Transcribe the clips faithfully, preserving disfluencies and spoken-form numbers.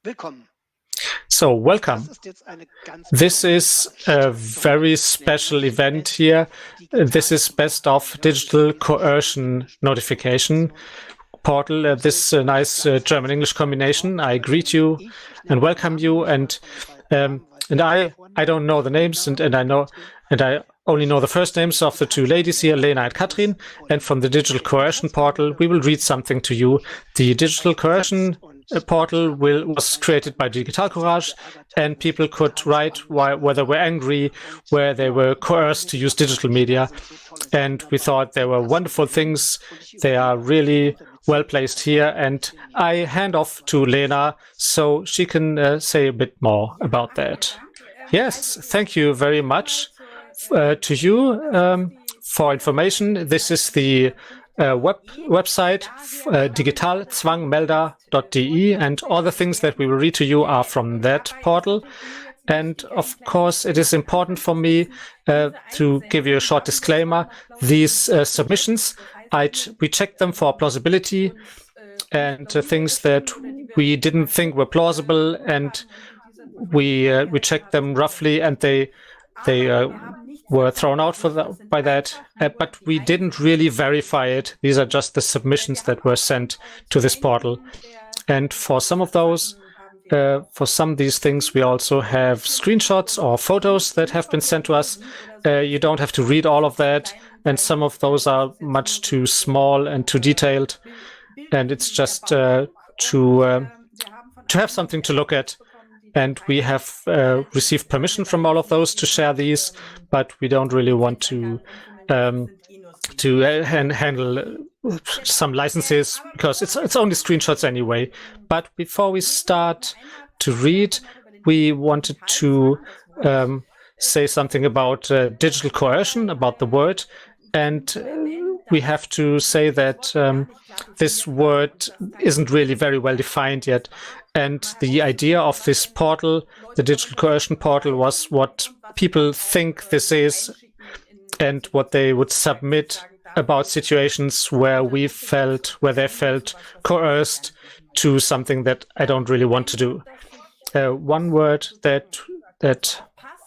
So, welcome. This is a very special event here. This is Best of Digital Coercion Notification Portal, uh, this uh, nice uh, German-English combination. I greet you and welcome you, and um, and I I don't know the names, and, and I know and I only know the first names of the two ladies here, Lena and Katrin. And from the Digital Coercion Portal, we will read something to you. The Digital Coercion uh, Portal will, was created by Digital Courage, and people could write why, where they were angry, where they were coerced to use digital media. And we thought they were wonderful things. They are really well placed here. And I hand off to Lena so she can uh, say a bit more about that. Yes, thank you very much. Uh, to you um, for information. This is the uh, web website uh, digitalzwangmelder dot de, and all the things that we will read to you are from that portal. And of course, it is important for me uh, to give you a short disclaimer. These uh, submissions, I ch we checked them for plausibility and uh, things that we didn't think were plausible, and we uh, we checked them roughly, and they they uh, were thrown out for the, by that, uh, but we didn't really verify it. These are just the submissions that were sent to this portal. And for some of those, uh, for some of these things, we also have screenshots or photos that have been sent to us. Uh, you don't have to read all of that, and some of those are much too small and too detailed, and it's just uh, to, uh, to have something to look at. And we have uh, received permission from all of those to share these, but we don't really want to um, to uh, handle some licenses because it's it's only screenshots anyway. But before we start to read, we wanted to um, say something about uh, digital coercion, about the word, and we have to say that um, this word isn't really very well defined yet. And the idea of this portal, the Digital Coercion Portal, was what people think this is and what they would submit about situations where we felt, where they felt coerced to something that I don't really want to do. Uh, one word that that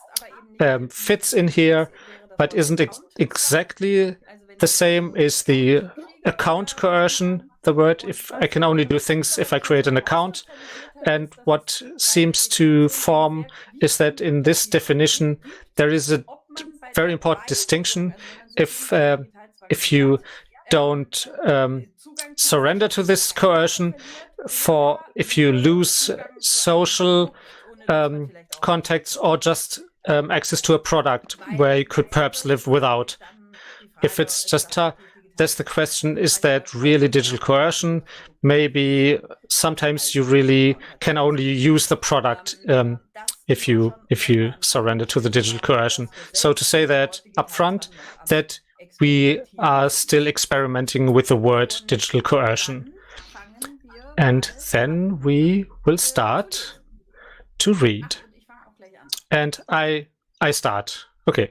um, fits in here, but isn't ex exactly the same, is the account coercion. The word, if I can only do things if I create an account. And what seems to form is that in this definition, there is a very important distinction. If, uh, if you don't um, surrender to this coercion, for if you lose social um, contacts or just um, access to a product where you could perhaps live without. If it's just a That's the question, is that really digital coercion? Maybe sometimes you really can only use the product um, if you if you surrender to the digital coercion. So to say that upfront, that we are still experimenting with the word digital coercion. And then we will start to read. And I I start. Okay.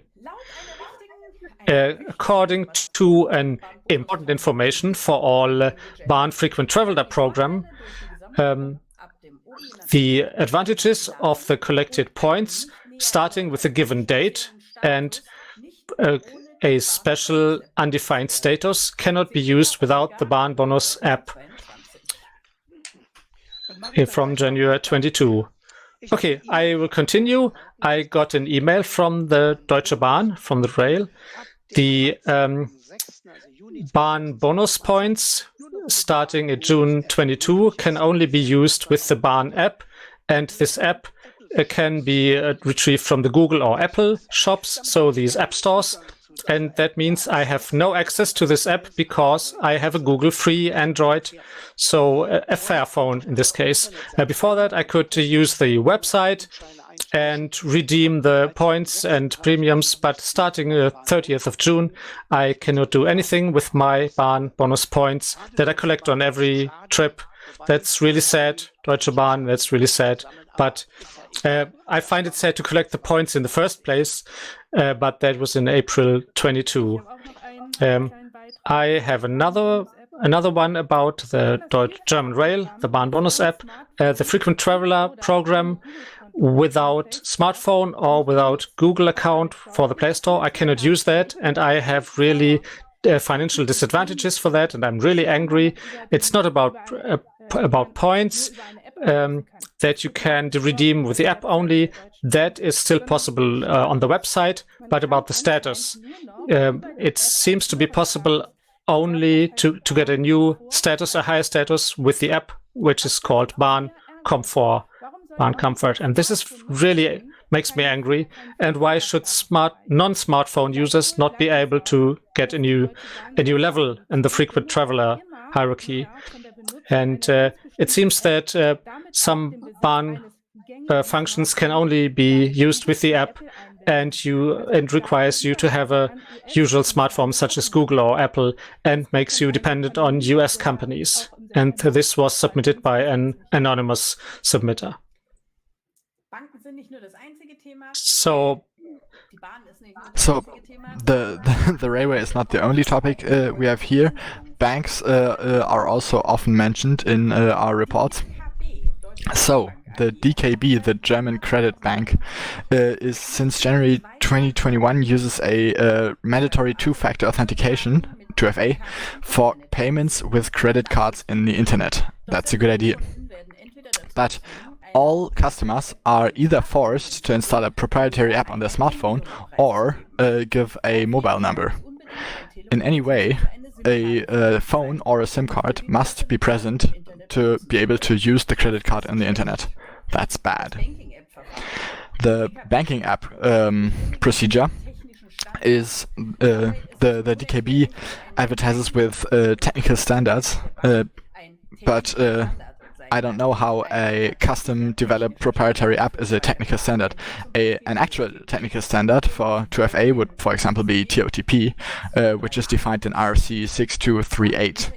Uh, according to an important information for all uh, Bahn Frequent Traveler program, um, the advantages of the collected points starting with a given date and uh, a special undefined status cannot be used without the Bahn Bonus app from January twenty-two. Okay, I will continue. I got an email from the Deutsche Bahn, from the rail. The um, Bahn bonus points starting at June twenty-two can only be used with the Bahn app, and this app uh, can be uh, retrieved from the Google or Apple shops, so these app stores. And that means I have no access to this app because I have a Google free Android, so a, a Fairphone in this case. Uh, before that, I could uh, use the website and redeem the points and premiums, but starting the thirtieth of June, I cannot do anything with my Bahn bonus points that I collect on every trip. That's really sad, Deutsche Bahn, that's really sad. But uh, I find it sad to collect the points in the first place, uh, but that was in April twenty-two. Um, I have another another one about the Deutsche German Rail, the Bahnbonus app, uh, the frequent traveler program. Without smartphone or without Google account for the Play Store, I cannot use that, and I have really uh, financial disadvantages for that, and I'm really angry. It's not about uh, about points um, that you can redeem with the app only. That is still possible uh, on the website, but about the status, um, it seems to be possible only to, to get a new status, a higher status with the app, which is called Bahn Comfort, Bahn Comfort. And this is really makes me angry. And why should smart non-smartphone users not be able to get a new a new level in the frequent traveler hierarchy? And uh, it seems that uh, some Bahn uh, functions can only be used with the app, and you and requires you to have a usual smartphone such as Google or Apple, and makes you dependent on U S companies. And this was submitted by an anonymous submitter. So, so the, the the railway is not the only topic uh, we have here. Banks uh, uh, are also often mentioned in uh, our reports. So the D K B, the German Credit Bank, uh, is since January twenty twenty-one uses a uh, mandatory two-factor authentication, two F A, for payments with credit cards in the internet. That's a good idea. But all customers are either forced to install a proprietary app on their smartphone or uh, give a mobile number. In any way, a uh, phone or a SIM card must be present to be able to use the credit card on the internet. That's bad. The banking app um, procedure is uh, the, the D K B advertises with uh, technical standards, uh, but uh, I don't know how a custom developed proprietary app is a technical standard. A, an actual technical standard for two F A would, for example, be T O T P, uh, which is defined in R C six two three eight.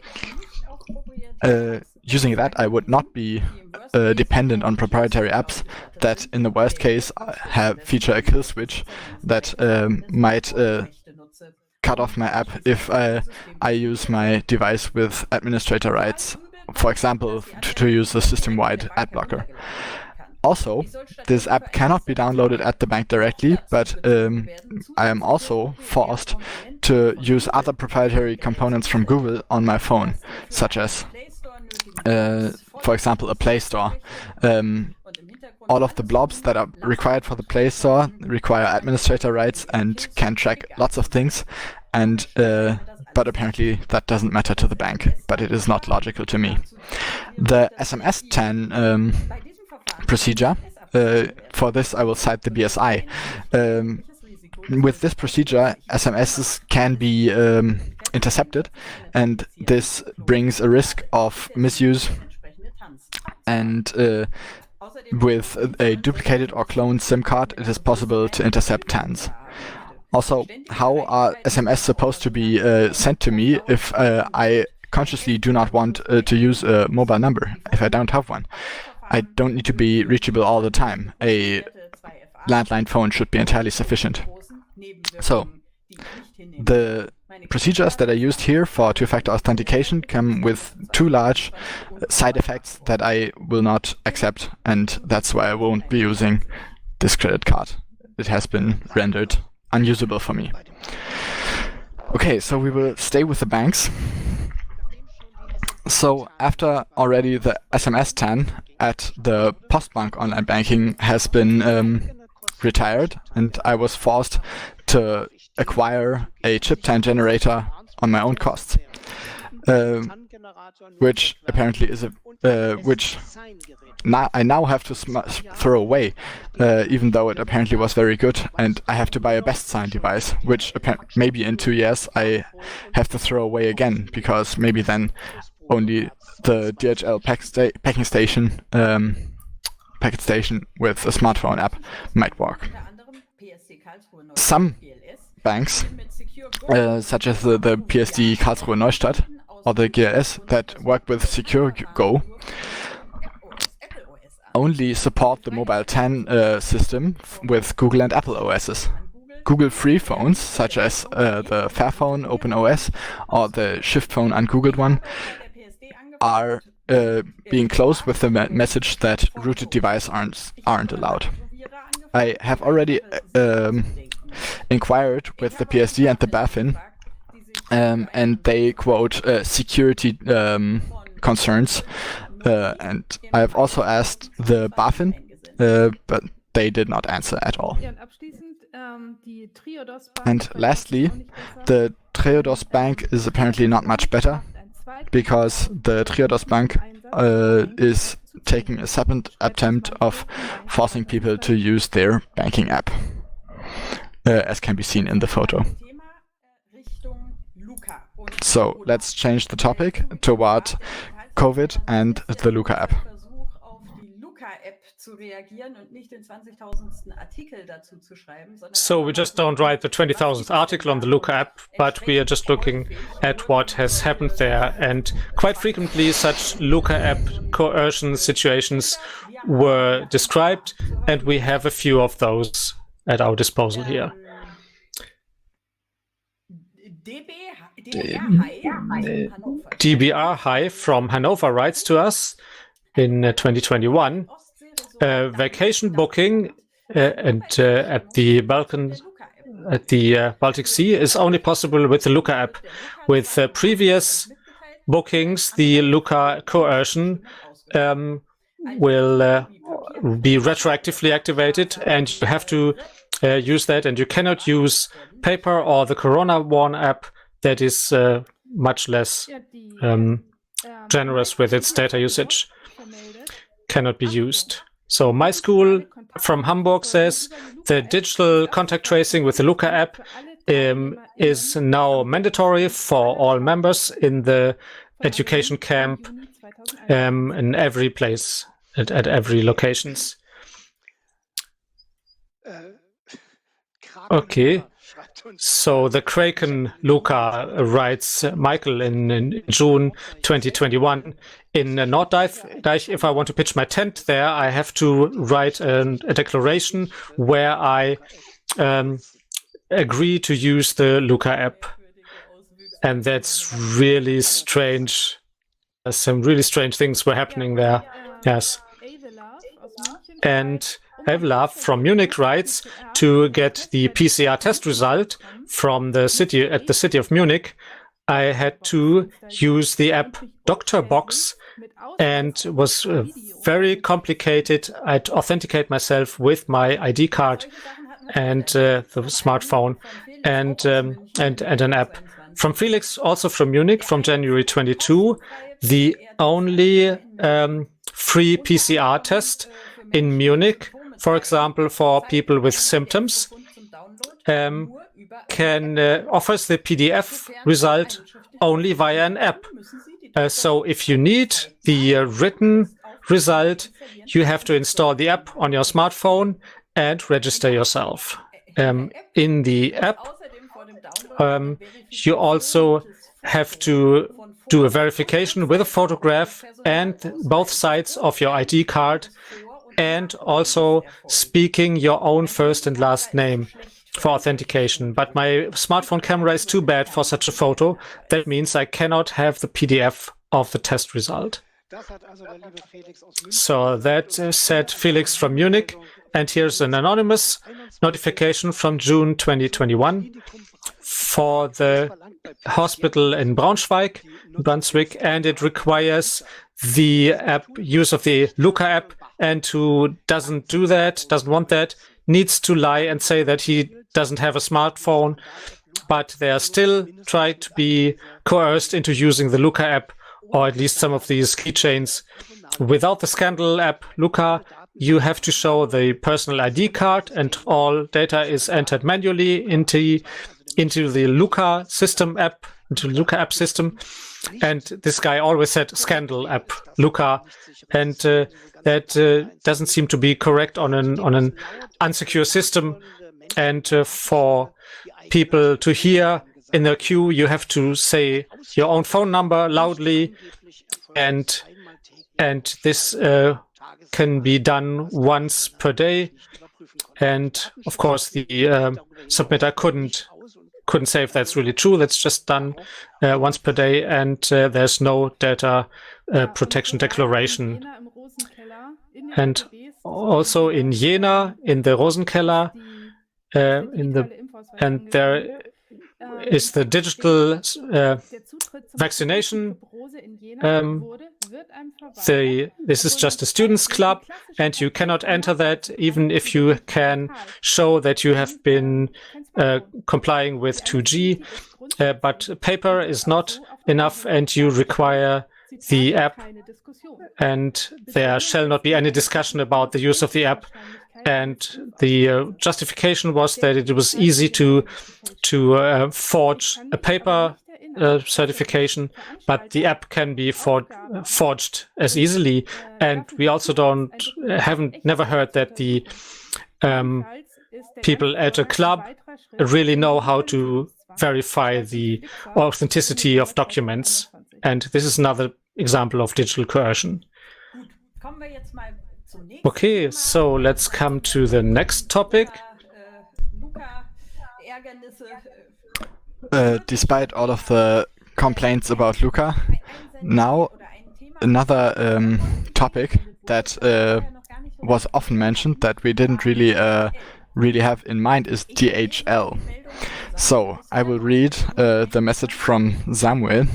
Uh, using that, I would not be uh, dependent on proprietary apps that, in the worst case, have feature a kill switch that um, might uh, cut off my app if uh, I use my device with administrator rights. For example, to, to use the system-wide ad blocker. Also, this app cannot be downloaded at the bank directly, but um, I am also forced to use other proprietary components from Google on my phone, such as, uh, for example, a Play Store. Um, all of the blobs that are required for the Play Store require administrator rights and can track lots of things, and uh, but apparently that doesn't matter to the bank, but it is not logical to me. The S M S ten um, procedure, uh, for this I will cite the B S I. Um, with this procedure, S M Ss can be um, intercepted, and this brings a risk of misuse, and uh, with a duplicated or cloned SIM card, it is possible to intercept T A Ns. Also, how are S M S supposed to be uh, sent to me if uh, I consciously do not want uh, to use a mobile number, if I don't have one? I don't need to be reachable all the time. A landline phone should be entirely sufficient. So, the procedures that are used here for two-factor authentication come with two large side effects that I will not accept, and that's why I won't be using this credit card. It has been rendered unusable for me. Okay, so we will stay with the banks. So after already the S M S ten at the Postbank online banking has been um, retired, and I was forced to acquire a chip ten generator on my own costs, uh, which apparently is a uh, which now I now have to sm throw away, uh, even though it apparently was very good, and I have to buy a BestSign device, which maybe in two years I have to throw away again, because maybe then only the D H L pack sta packing station um, packet station with a smartphone app might work. Some banks, uh, such as the, the P S D Karlsruhe Neustadt or the G L S that work with SecureGo, only support the Mobile ten uh, system f with Google and Apple O Ss. Google free phones, such as uh, the Fairphone OpenOS or the Shift phone ungoogled one, are uh, being closed with the me message that rooted devices aren't, aren't allowed. I have already um, inquired with the P S D and the BaFin, um, and they quote uh, security um, concerns. Uh, and I have also asked the BaFin, uh, but they did not answer at all. And lastly, the Triodos Bank is apparently not much better, because the Triodos Bank uh, is taking a second attempt of forcing people to use their banking app, uh, as can be seen in the photo. So let's change the topic toward COVID and the Luca app. So we just don't write the twenty thousandth article on the Luca app, but we are just looking at what has happened there. And quite frequently such Luca app coercion situations were described, and we have a few of those at our disposal here. D B R High from Hanover writes to us in uh, twenty twenty-one, uh, vacation booking uh, and uh, at the Balkan, at the uh, Baltic Sea is only possible with the Luca app. With uh, previous bookings, the Luca coercion um, will uh, be retroactively activated, and you have to uh, use that, and you cannot use Paper or the Corona One app that is uh, much less um, generous with its data usage. Cannot be used. So my school from Hamburg says the digital contact tracing with the Luca app um, is now mandatory for all members in the education camp um, in every place, at, at every locations. Okay. So the Kraken Luca writes, uh, Michael, in, in June twenty twenty-one, in uh, Norddeich, if I want to pitch my tent there, I have to write an, a declaration where I um, agree to use the Luca app. And that's really strange. Uh, some really strange things were happening there. Yes. And Evlaf from Munich writes, to get the P C R test result from the city at the city of Munich, I had to use the app DoctorBox, and it was uh, very complicated. I'd authenticate myself with my I D card and uh, the smartphone and um, and and an app. From Felix, also from Munich, from January twenty-second, the only um, free P C R test in Munich, for example, for people with symptoms, um, can uh, offers the P D F result only via an app. Uh, so if you need the uh, written result, you have to install the app on your smartphone and register yourself. Um, in the app, um, you also have to do a verification with a photograph and both sides of your I D card, and also speaking your own first and last name for authentication. But my smartphone camera is too bad for such a photo. That means I cannot have the P D F of the test result. So that uh, said Felix from Munich. And here's an anonymous notification from June twenty twenty-one for the hospital in Braunschweig, Brunswick, and it requires the app, use of the Luca app, and who doesn't do that, doesn't want that, needs to lie and say that he doesn't have a smartphone, but they are still trying to be coerced into using the Luca app, or at least some of these keychains. Without the Scandal app Luca, you have to show the personal I D card, and all data is entered manually into, into the Luca system app, into the Luca app system. And this guy always said Scandal app Luca, and uh, that uh, doesn't seem to be correct on an on an unsecure system. And uh, for people to hear in the queue, you have to say your own phone number loudly, and and this uh, can be done once per day. And of course, the um, submitter couldn't couldn't say if that's really true. That's just done uh, once per day, and uh, there's no data uh, protection declaration. And also in Jena, in the Rosenkeller, uh, in the and there is the digital uh, vaccination. Um, the, this is just a students' club, and you cannot enter that even if you can show that you have been uh, complying with two G. Uh, but paper is not enough, and you require the app, and there shall not be any discussion about the use of the app. And the uh, justification was that it was easy to to uh, forge a paper uh, certification, but the app can be for, uh, forged as easily. And we also don't haven't never heard that the um, people at a club really know how to verify the authenticity of documents. And this is another example of digital coercion. Okay, so let's come to the next topic. Uh, despite all of the complaints about Luca, now another um, topic that uh, was often mentioned that we didn't really uh, really have in mind is D H L. So I will read uh, the message from Samuel.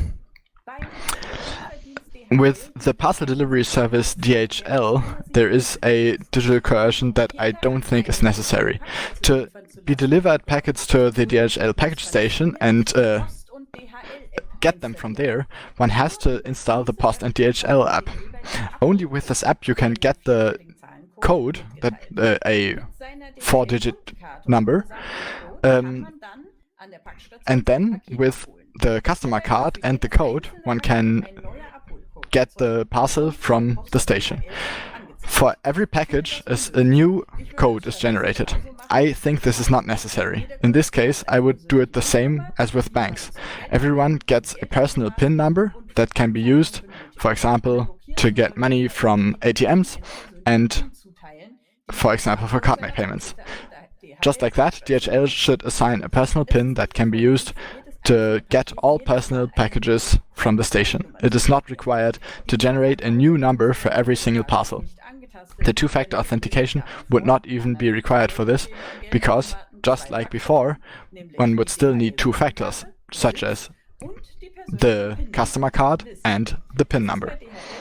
With the parcel delivery service D H L, there is a digital coercion that I don't think is necessary. To be delivered packets to the D H L package station and uh, get them from there, one has to install the Post and D H L app. Only with this app you can get the code, that uh, a four-digit number, um, and then with the customer card and the code, one can get the parcel from the station. For every package, as a new code is generated. I think this is not necessary. In this case, I would do it the same as with banks. Everyone gets a personal PIN number that can be used, for example, to get money from A T Ms and, for example, for card payments. Just like that, D H L should assign a personal PIN that can be used to get all personal packages from the station. It is not required to generate a new number for every single parcel. The two-factor authentication would not even be required for this, because, just like before, one would still need two factors, such as the customer card and the PIN number.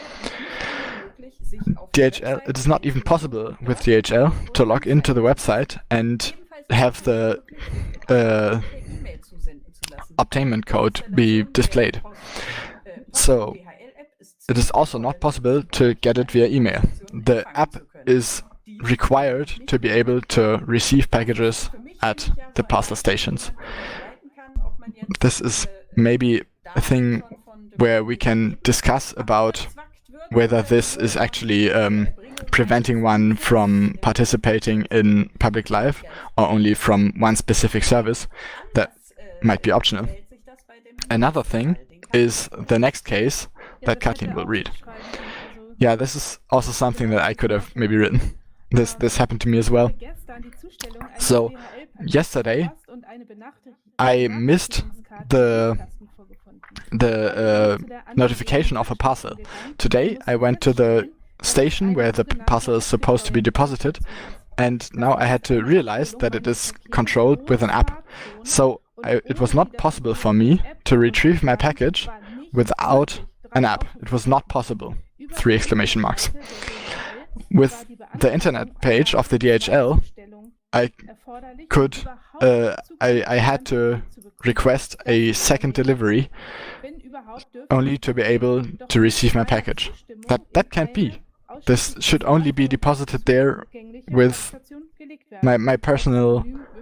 D H L, it is not even possible with D H L to log into the website and have the uh, obtainment code be displayed. So it is also not possible to get it via email. The app is required to be able to receive packages at the parcel stations. This is maybe a thing where we can discuss about whether this is actually um, preventing one from participating in public life or only from one specific service. That might be optional. Another thing is the next case that Kathleen will read. Yeah, this is also something that I could have maybe written. This this happened to me as well. So yesterday I missed the the uh, notification of a parcel. Today I went to the station where the parcel is supposed to be deposited, and now I had to realize that it is controlled with an app. So I, it was not possible for me to retrieve my package without an app. It was not possible. Three exclamation marks. With the internet page of the D H L, I could, uh, I, I had to request a second delivery only to be able to receive my package. That, that can't be. This should only be deposited there with my, my personal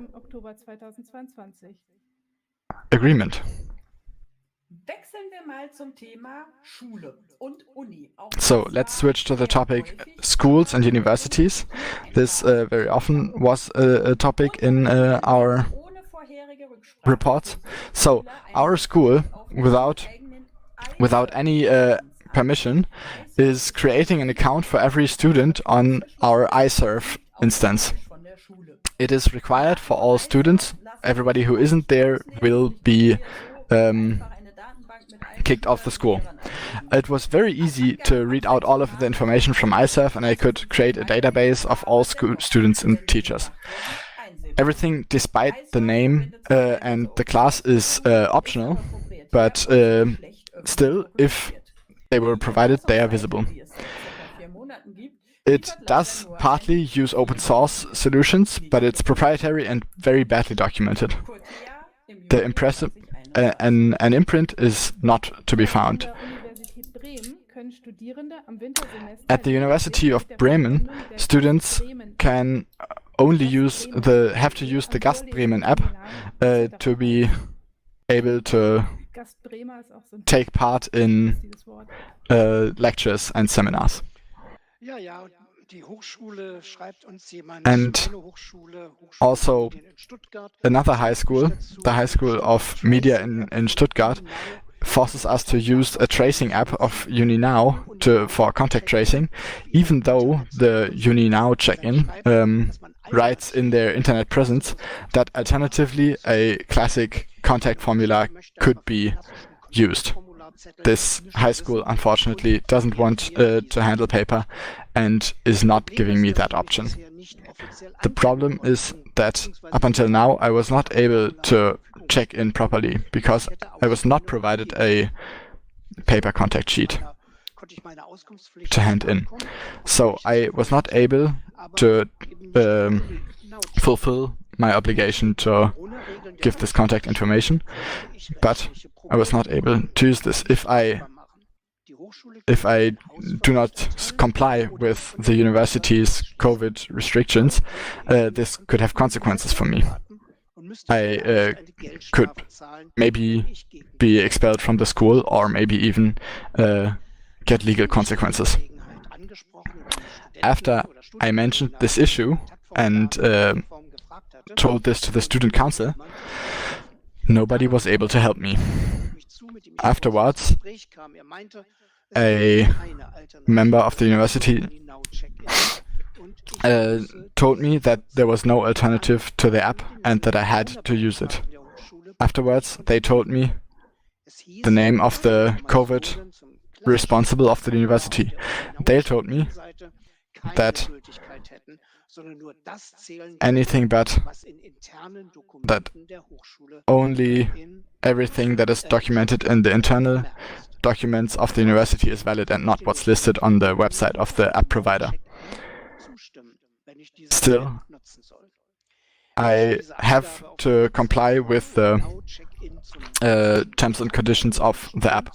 agreement. So let's switch to the topic schools and universities. This uh, very often was a, a topic in uh, our reports. So our school, without without any uh, permission, is creating an account for every student on our iServe instance. it is required for all students. Everybody who isn't there will be um, kicked off the school. It was very easy to read out all of the information from iSurf, and I could create a database of all school students and teachers. Everything, despite the name uh, and the class, is uh, optional, but uh, still, if they were provided, they are visible. It does partly use open source solutions, but it's proprietary and very badly documented. The impressive uh, an, an imprint is not to be found. At the University of Bremen, students can only use the have to use the Gastbremen app uh, to be able to take part in uh, lectures and seminars. And also another high school, the High School of Media in, in Stuttgart, forces us to use a tracing app of UniNow to, for contact tracing, even though the UniNow check-in um, writes in their internet presence that alternatively a classic contact formula could be used. This high school unfortunately doesn't want uh, to handle paper and is not giving me that option. The problem is that up until now I was not able to check in properly because I was not provided a paper contact sheet to hand in. So I was not able to um, fulfill my obligation to give this contact information, but I was not able to use this. If I if I do not comply with the university's COVID restrictions, uh, this could have consequences for me. I uh, could maybe be expelled from the school or maybe even uh, get legal consequences. After I mentioned this issue and uh, told this to the student council, nobody was able to help me. Afterwards, a member of the university uh, told me that there was no alternative to the app and that I had to use it. Afterwards, they told me the name of the COVID responsible of the university. They told me that anything but that only everything that is documented in the internal documents of the university is valid and not what's listed on the website of the app provider. Still, I have to comply with the uh, terms and conditions of the app.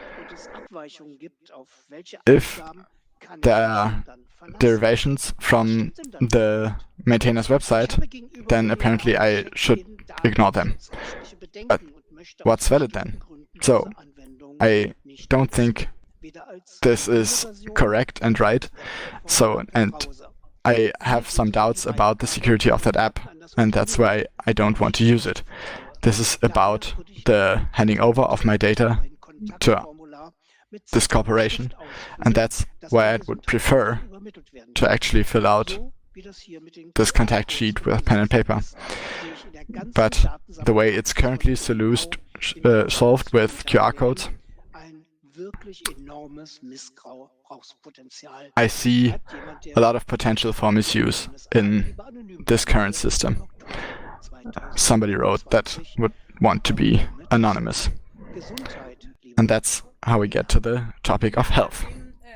If there are derivations from the maintainer's website, then apparently I should ignore them. But what's valid then? So, I don't think this is correct and right. So, and I have some doubts about the security of that app, and that's why I don't want to use it. This is about the handing over of my data to this corporation, and that's why I would prefer to actually fill out this contact sheet with pen and paper. But the way it's currently solved, uh, solved with Q R codes, I see a lot of potential for misuse in this current system. Somebody wrote that would want to be anonymous. And that's how we get to the topic of health.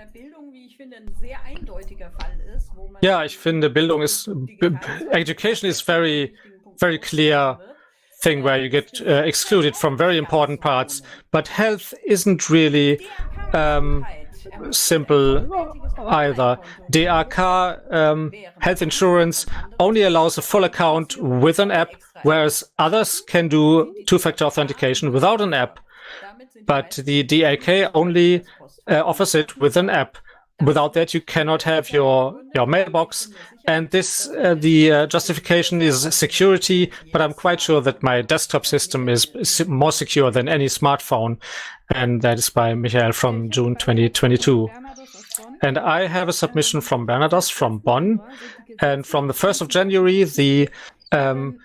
Ja, ich finde, Bildung ist, education is very, very clear thing where you get uh, excluded from very important parts, but health isn't really um, simple either. D R K, um, health insurance, only allows a full account with an app, whereas others can do two-factor authentication without an app. But the D A K only uh, offers it with an app. Without that, you cannot have your your mailbox. And this, uh, the uh, justification is security, but I'm quite sure that my desktop system is more secure than any smartphone. And that is by Michael from June twenty twenty-two. And I have a submission from Bernados from Bonn. And from the first of January, the um,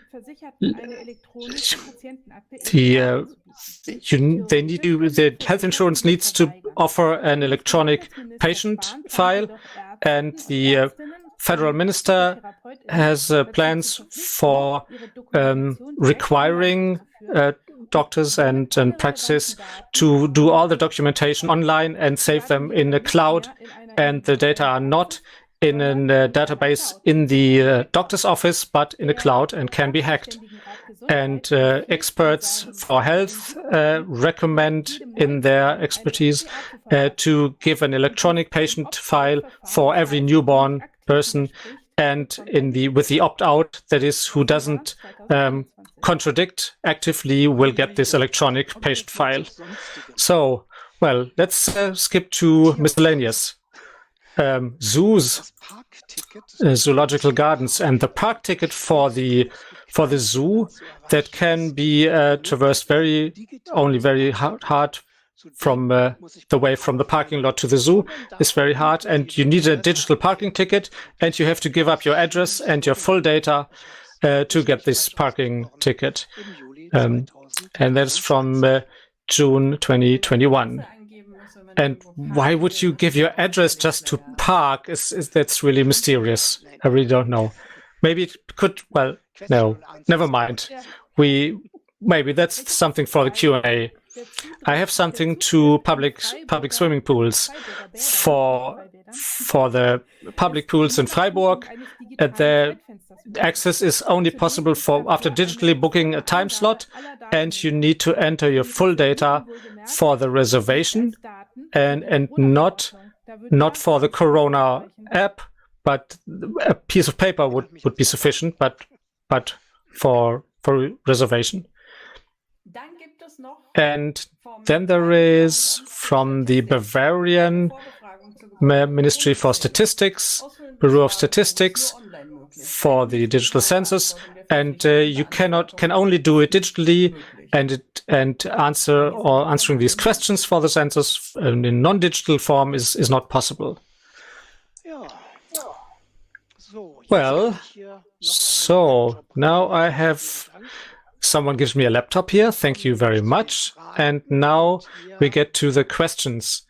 the uh, you, they need to, the health insurance needs to offer an electronic patient file, and the uh, federal minister has uh, plans for um, requiring uh, doctors and, and practices to do all the documentation online and save them in the cloud, and the data are not in a uh, database in the uh, doctor's office, but in the cloud and can be hacked. And uh, experts for health uh, recommend in their expertise uh, to give an electronic patient file for every newborn person, and in the with the opt-out, that is, who doesn't um, contradict actively, will get this electronic patient file. So, well, let's uh, skip to miscellaneous. Um, zoos, uh, zoological gardens, and the park ticket for the for the zoo that can be uh, traversed very only very hard, hard from uh, the way from the parking lot to the zoo is very hard, and you need a digital parking ticket, and you have to give up your address and your full data uh, to get this parking ticket, um, and that's from uh, June twenty twenty-one. And why would you give your address just to park? Is, is that's really mysterious. I really don't know. Maybe it could. Well, no, never mind. We maybe that's something for the Q and A. I have something to public public swimming pools. For for the public pools in Freiburg, uh, the access is only possible for after digitally booking a time slot, and you need to enter your full data for the reservation, and and not not for the Corona app, but a piece of paper would would be sufficient, but but for for reservation. And then there is from the Bavarian Ministry for Statistics, Bureau of Statistics, for the digital census, and uh, you cannot can only do it digitally, and it, and answer or answering these questions for the census um, in non-digital form is is not possible. Well, so now I have. Someone gives me a laptop here. Thank you very much. And now we get to the questions.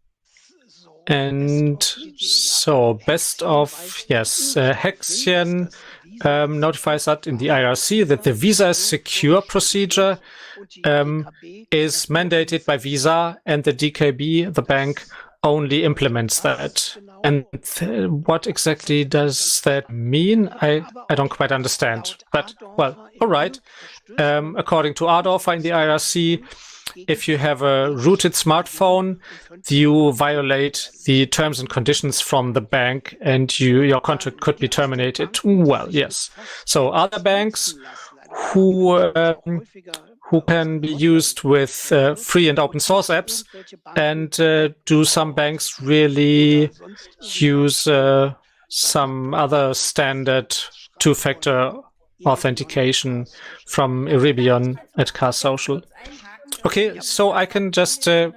And so, best of, yes, uh, Hexion um, notifies that in the I R C that the Visa secure procedure um, is mandated by Visa, and the D K B, the bank, only implements that. And th what exactly does that mean? I, I don't quite understand. But, well, all right. Um, according to Adorfer in the I R C, if you have a rooted smartphone, you violate the terms and conditions from the bank, and you, your contract could be terminated. Well, yes. So other banks who um, who can be used with uh, free and open source apps, and uh, do some banks really use uh, some other standard two-factor authentication from Iribion at Car Social? Okay, so I can just uh,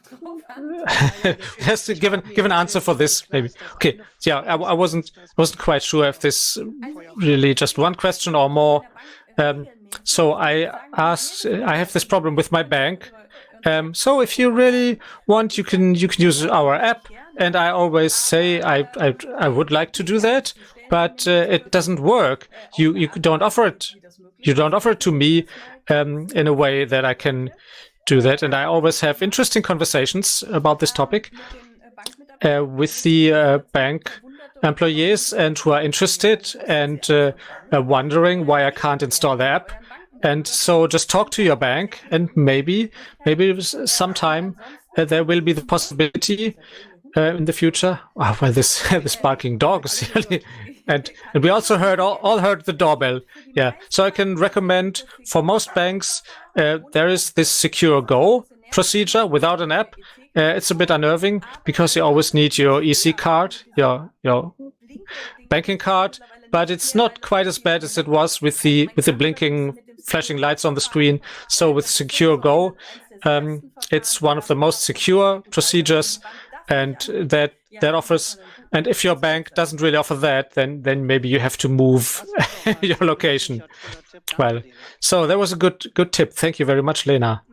has to give an give an answer for this, maybe. Okay, yeah, I, I wasn't wasn't quite sure if this really just one question or more. Um, so I asked, I have this problem with my bank. Um, so if you really want, you can you can use our app, and I always say I I, I would like to do that, but uh, it doesn't work. You you don't offer it. You don't offer it to me um, in a way that I can do that, and I always have interesting conversations about this topic uh, with the uh, bank employees, and who are interested and uh, uh, wondering why I can't install the app. And so just talk to your bank, and maybe maybe sometime uh, there will be the possibility uh, in the future. Oh, well, this this barking dog is really. And, and we also heard all, all heard the doorbell. Yeah, so I can recommend for most banks uh, there is this Secure Go procedure without an app. Uh, it's a bit unnerving because you always need your E C card, your your banking card, but it's not quite as bad as it was with the with the blinking, flashing lights on the screen. So with Secure Go, um, it's one of the most secure procedures, and that that offers. And if your bank doesn't really offer that, then then maybe you have to move your location. Well, so that was a good good tip. Thank you very much, Lena.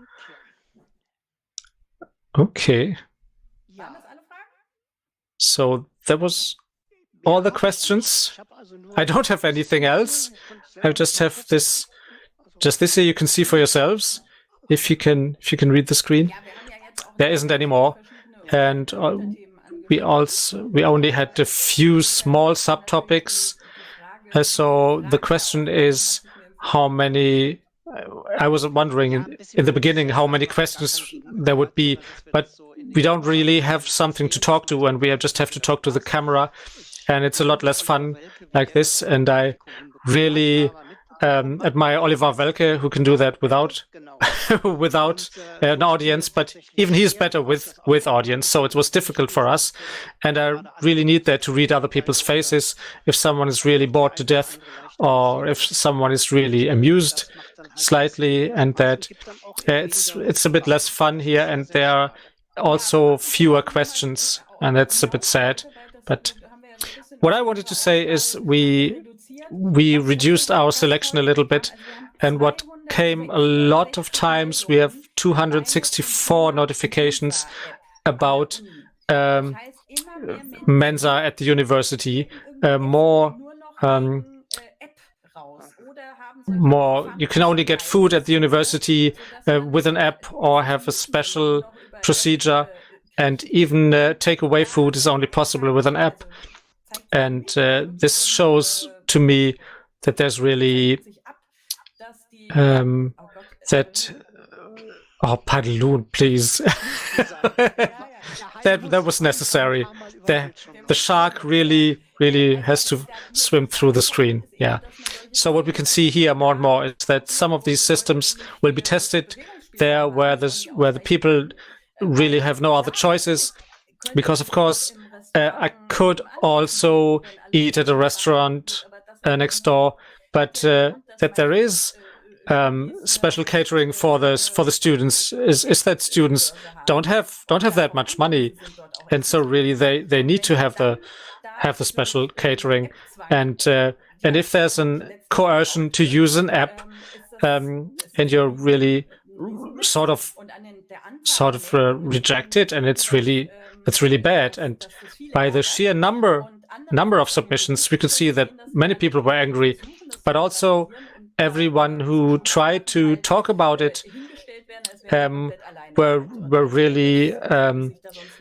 Okay. So that was all the questions. I don't have anything else. I just have this, just this here you can see for yourselves. If you can, if you can read the screen, there isn't any more. And uh, we also we only had a few small subtopics. Uh, so the question is, how many? I was wondering in, in the beginning how many questions there would be, but we don't really have something to talk to, and we just have to talk to the camera, and it's a lot less fun like this. And I really um, admire Oliver Welke, who can do that without without uh, an audience, but even he's better with with audience. So it was difficult for us, and I really need that to read other people's faces. If someone is really bored to death, or if someone is really amused slightly, and that uh, it's it's a bit less fun here, and there are also fewer questions, and that's a bit sad. But what I wanted to say is we we reduced our selection a little bit, and what came a lot of times, we have two hundred sixty-four notifications about um, Mensa at the university, uh, more um, more you can only get food at the university uh, with an app or have a special procedure, and even uh, takeaway food is only possible with an app. And uh, this shows to me that there's really um, that oh Padloon, please. that that was necessary. The the shark really really has to swim through the screen. Yeah. So what we can see here more and more is that some of these systems will be tested there where this where the people really have no other choices, because of course uh, I could also eat at a restaurant uh, next door, but uh, that there is um, special catering for this for the students is is that students don't have don't have that much money, and so really they they need to have the have the special catering, and uh, and if there's an coercion to use an app, um, and you're really sort of sort of uh, rejected, and it's really it's really bad. And by the sheer number number of submissions, we could see that many people were angry, but also everyone who tried to talk about it um, were were really um,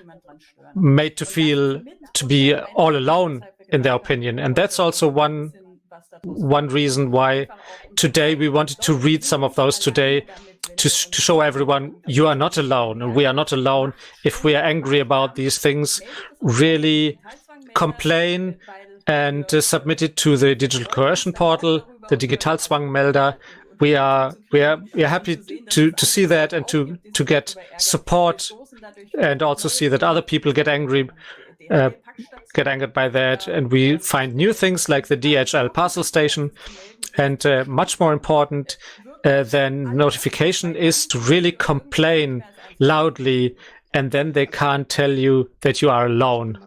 made to feel to be all alone in their opinion. And that's also one one reason why today we wanted to read some of those today, to, to show everyone you are not alone, and we are not alone. If we are angry about these things, really complain and uh, submit it to the digital coercion portal, the Digitalzwangmelder. We are we are we are happy to to see that, and to to get support, and also see that other people get angry, uh, get angered by that, and we find new things like the D H L parcel station. And uh, much more important uh, than notification is to really complain loudly, and then they can't tell you that you are alone.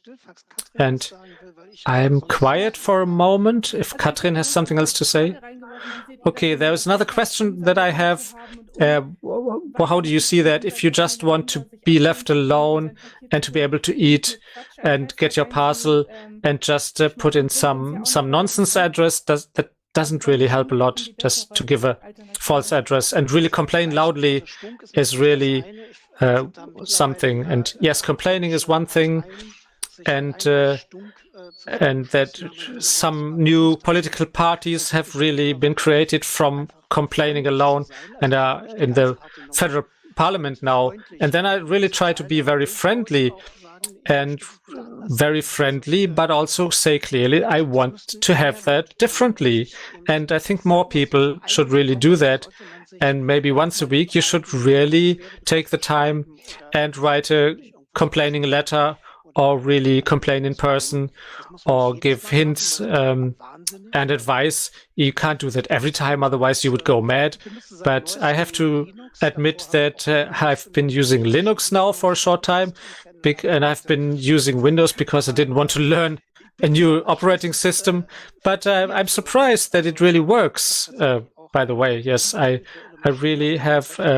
And I'm quiet for a moment if Katrin has something else to say. Okay, there's another question that I have. Uh, how do you see that if you just want to be left alone and to be able to eat and get your parcel and just uh, put in some some nonsense address? Does that doesn't really help a lot, just to give a false address, and really complain loudly is really uh, something. And yes, complaining is one thing, and uh, and that some new political parties have really been created from complaining alone and are in the federal parliament now. And then I really try to be very friendly and very friendly, but also say clearly, I want to have that differently. And I think more people should really do that. And maybe once a week, you should really take the time and write a complaining letter, or really complain in person, or give hints um, and advice. You can't do that every time, otherwise you would go mad. But I have to admit that uh, I've been using Linux now for a short time, and I've been using Windows because I didn't want to learn a new operating system. But uh, I'm surprised that it really works. Uh, by the way, yes, I I really have a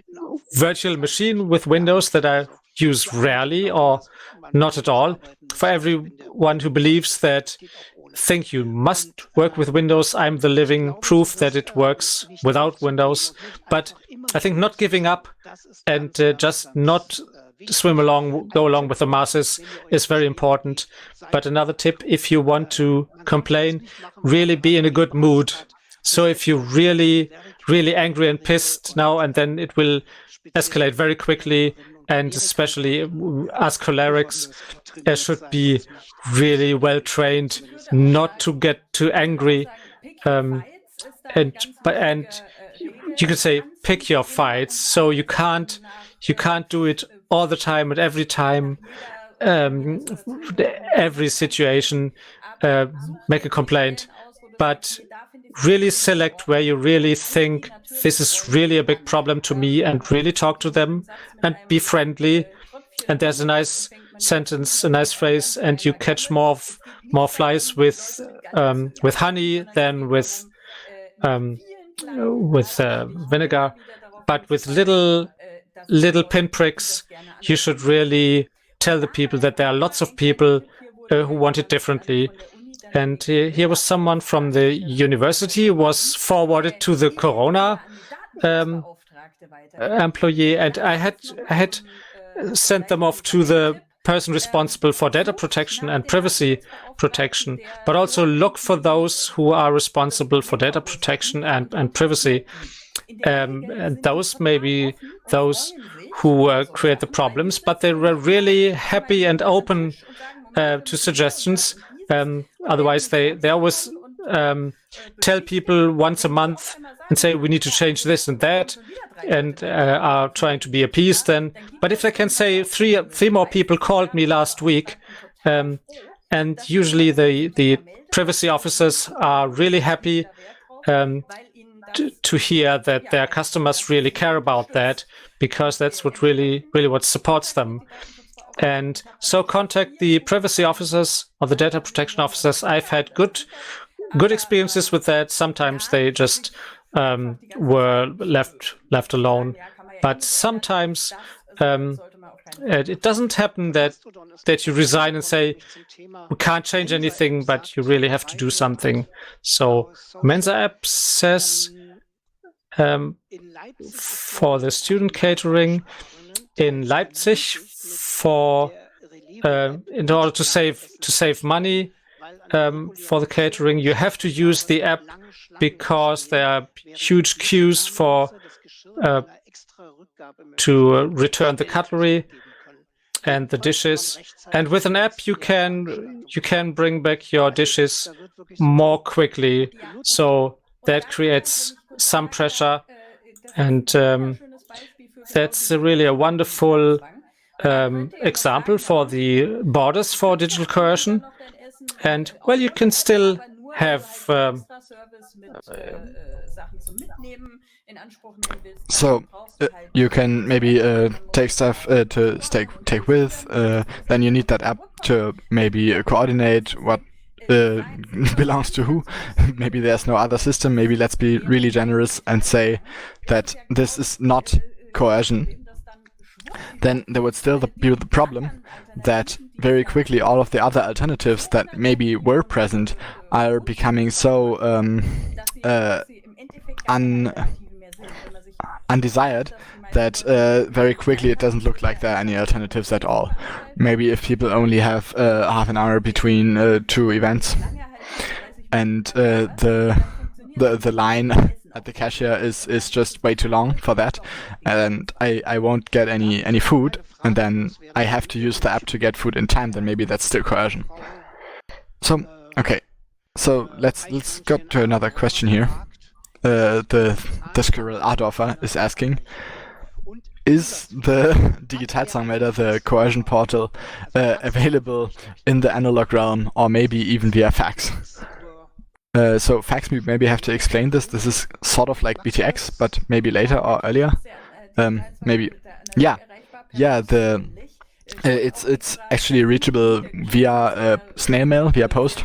virtual machine with Windows that I use rarely or not at all. For everyone who believes that think you must work with Windows, I'm the living proof that it works without Windows. But I think not giving up and uh, just not swim along, go along with the masses is very important. But another tip, if you want to complain, really be in a good mood. So if you're really, really angry and pissed now and then, it will escalate very quickly. And especially us cholerics uh, should be really well trained not to get too angry. Um, and but and you could say pick your fights. So you can't you can't do it all the time at every time, um, every situation. Uh, make a complaint, but really select where you really think this is really a big problem to me and really talk to them and be friendly. And there's a nice sentence, a nice phrase, and you catch more of, more flies with um, with honey than with um, with uh, vinegar. But with little little pinpricks, you should really tell the people that there are lots of people uh, who want it differently. And uh, here was someone from the university who was forwarded to the Corona um, employee, and I had I had sent them off to the person responsible for data protection and privacy protection, but also look for those who are responsible for data protection and, and privacy. Um, and those may be those who uh, create the problems, but they were really happy and open uh, to suggestions. Um, otherwise, they, they always um, tell people once a month and say, we need to change this and that, and uh, are trying to be appeased then. But if they can say, three three more people called me last week, um, and usually the, the privacy officers are really happy um, to, to hear that their customers really care about that, because that's what really, really what supports them. And so contact the privacy officers or the data protection officers. I've had good good experiences with that. Sometimes they just um, were left left alone. But sometimes um, it, it doesn't happen that that you resign and say, we can't change anything, but you really have to do something. So Mensa app says um, for the student catering in Leipzig, for uh, in order to save to save money um, for the catering, you have to use the app because there are huge queues for uh, to uh, return the cutlery and the dishes. And with an app, you can you can bring back your dishes more quickly. So that creates some pressure, and um, that's really a wonderful Um, example for the borders for digital coercion. And well, you can still have um, so uh, you can maybe uh, take stuff uh, to take take with. Uh, then you need that app to maybe uh, coordinate what uh, belongs to who. Maybe there's no other system. Maybe let's be really generous and say that this is not coercion. Then there would still be the problem that very quickly all of the other alternatives that maybe were present are becoming so um, uh, un undesired that uh, very quickly it doesn't look like there are any alternatives at all. Maybe if people only have uh, half an hour between uh, two events, and uh, the the the line at the cashier is is just way too long for that, and I I won't get any any food, and then I have to use the app to get food in time, then maybe that's still coercion. So okay, so let's let's go to another question here. Uh, the the squirrel Adorfer is asking, is the Digitalzahlmelder, the coercion portal, uh, available in the analog realm or maybe even via fax? Uh, so fax, we maybe have to explain this. This is sort of like B T X, but maybe later or earlier. Um, maybe, yeah, yeah. The Uh, it's it's actually reachable via uh, snail mail, via post,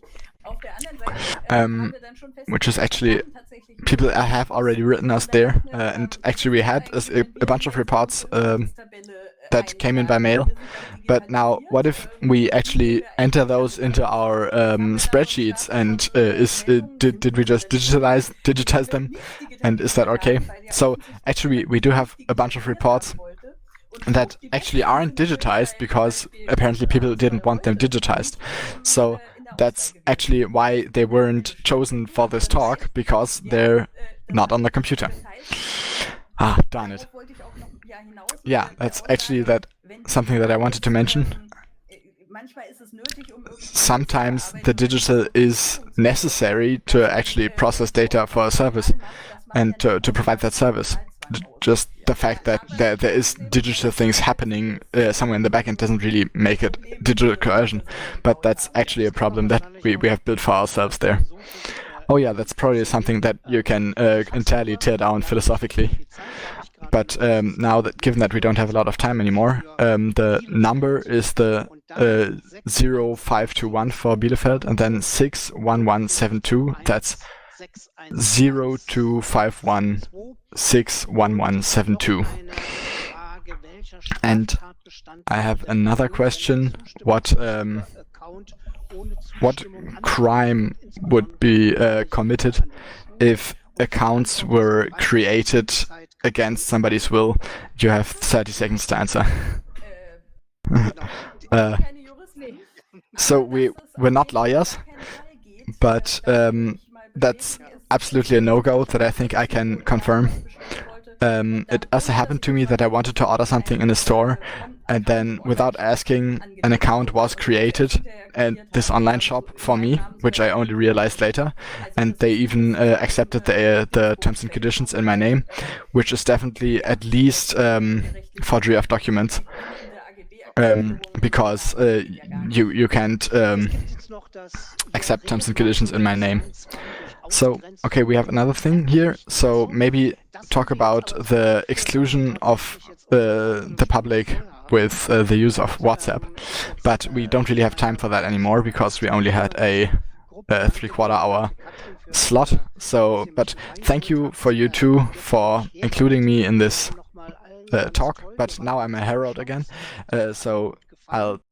um, which is actually people have already written us there, uh, and actually we had a, a bunch of reports um, that came in by mail. But now, what if we actually enter those into our um, spreadsheets, and uh, is uh, did did we just digitalize digitize them, and is that okay? So actually, we, we do have a bunch of reports that actually aren't digitized because apparently people didn't want them digitized. So that's actually why they weren't chosen for this talk, because they're not on the computer. Ah, darn it. Yeah, that's actually that something that I wanted to mention. Sometimes the digital is necessary to actually process data for a service and to, to provide that service. Just the fact that there, there is digital things happening uh, somewhere in the backend doesn't really make it digital coercion, but that's actually a problem that we, we have built for ourselves there. Oh yeah, that's probably something that you can uh, entirely tear down philosophically. But um, now that, given that we don't have a lot of time anymore, um, the number is the uh, zero five two one for Bielefeld, and then six one one seven two. That's zero two five one six one one seven two. And I have another question. What um, what crime would be uh, committed if accounts were created against somebody's will? You have thirty seconds to answer. uh, so we we're not lawyers, but um, that's absolutely a no-go that I think I can confirm. Um, it also happened to me that I wanted to order something in a store, and then without asking, an account was created at this online shop for me, which I only realized later, and they even uh, accepted the, uh, the terms and conditions in my name, which is definitely at least um, forgery of documents. Um, because uh, you you can't um, accept terms and conditions in my name. So, okay, we have another thing here. So maybe talk about the exclusion of uh, the public with uh, the use of WhatsApp. But we don't really have time for that anymore because we only had a, a three-quarter hour slot. So, but thank you for you two for including me in this uh, talk. But now I'm a herald again. Uh, so I'll